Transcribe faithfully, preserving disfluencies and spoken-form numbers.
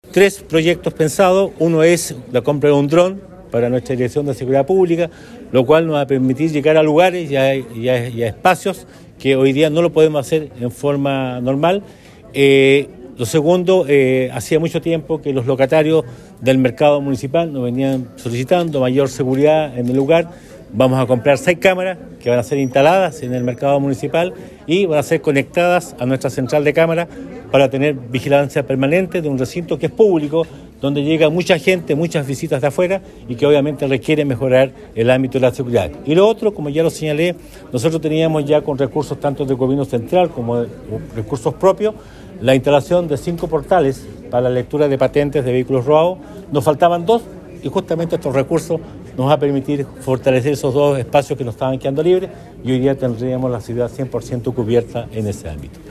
tres proyectos pensados. Uno es la compra de un dron para nuestra Dirección de Seguridad Pública, lo cual nos va a permitir llegar a lugares y a, y a, y a espacios que hoy día no lo podemos hacer en forma normal. Eh, lo segundo, eh, hacía mucho tiempo que los locatarios del mercado municipal nos venían solicitando mayor seguridad en el lugar. Vamos a comprar seis cámaras que van a ser instaladas en el mercado municipal y van a ser conectadas a nuestra central de cámaras para tener vigilancia permanente de un recinto que es público, donde llega mucha gente, muchas visitas de afuera y que obviamente requiere mejorar el ámbito de la seguridad. Y lo otro, como ya lo señalé, nosotros teníamos ya con recursos tanto del gobierno central como de recursos propios la instalación de cinco portales para la lectura de patentes de vehículos robados. Nos faltaban dos y justamente estos recursos nos va a permitir fortalecer esos dos espacios que nos estaban quedando libres y hoy día tendríamos la ciudad cien por ciento cubierta en ese ámbito.